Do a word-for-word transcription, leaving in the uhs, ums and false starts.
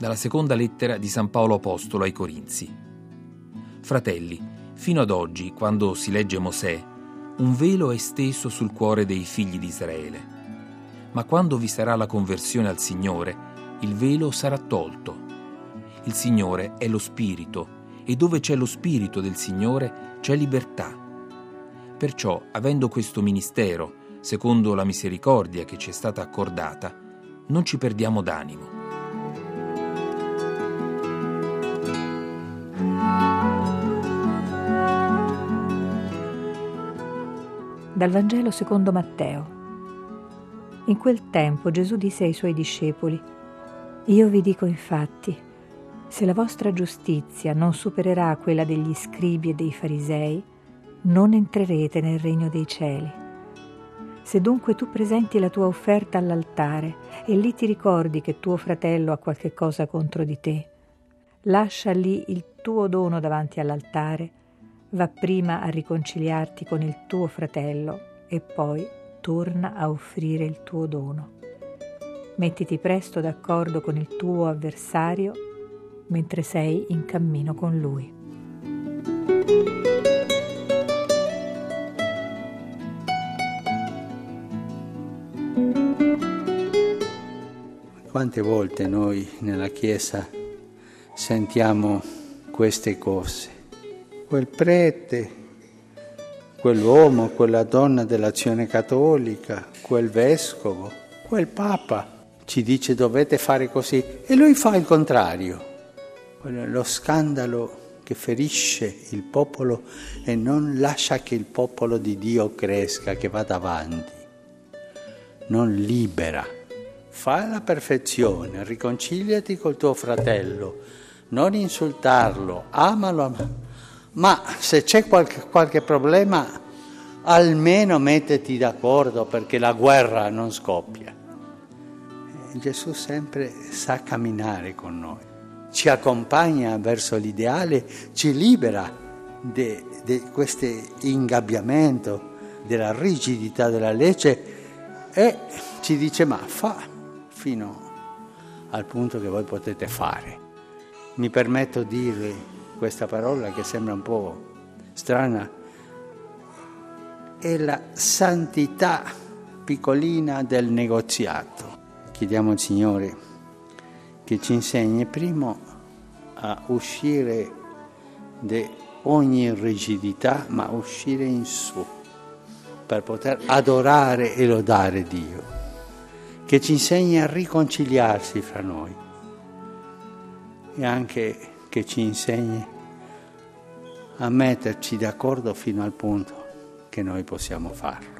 Dalla seconda lettera di San Paolo Apostolo ai Corinzi. Fratelli, fino ad oggi, quando si legge Mosè, un velo è steso sul cuore dei figli di Israele. Ma quando vi sarà la conversione al Signore, il velo sarà tolto. Il Signore è lo Spirito, e dove c'è lo Spirito del Signore c'è libertà. Perciò, avendo questo ministero, secondo la misericordia che ci è stata accordata, non ci perdiamo d'animo. Dal Vangelo secondo Matteo. In quel tempo Gesù disse ai suoi discepoli: Io vi dico infatti, se la vostra giustizia non supererà quella degli scribi e dei farisei, non entrerete nel regno dei cieli. Se dunque tu presenti la tua offerta all'altare e lì ti ricordi che tuo fratello ha qualche cosa contro di te, lascia lì il tuo dono davanti all'altare, va prima a riconciliarti con il tuo fratello e poi torna a offrire il tuo dono. Mettiti presto d'accordo con il tuo avversario mentre sei in cammino con lui. Quante volte noi nella Chiesa sentiamo queste cose? Quel prete, quell'uomo, quella donna dell'Azione Cattolica, quel vescovo, quel Papa ci dice dovete fare così e lui fa il contrario. Lo scandalo che ferisce il popolo e non lascia che il popolo di Dio cresca, che vada avanti, non libera. Fai la perfezione, riconciliati col tuo fratello, non insultarlo, amalo, ma se c'è qualche, qualche problema, almeno mettiti d'accordo perché la guerra non scoppia. E Gesù sempre sa camminare con noi, ci accompagna verso l'ideale, ci libera di questo ingabbiamento, della rigidità della legge e ci dice ma fa fino al punto che voi potete fare. Mi permetto di dire questa parola che sembra un po' strana, è la santità piccolina del negoziato. Chiediamo al Signore che ci insegni primo a uscire da ogni rigidità, ma uscire in su per poter adorare e lodare Dio. Che ci insegni a riconciliarsi fra noi e anche che ci insegni a metterci d'accordo fino al punto che noi possiamo farlo.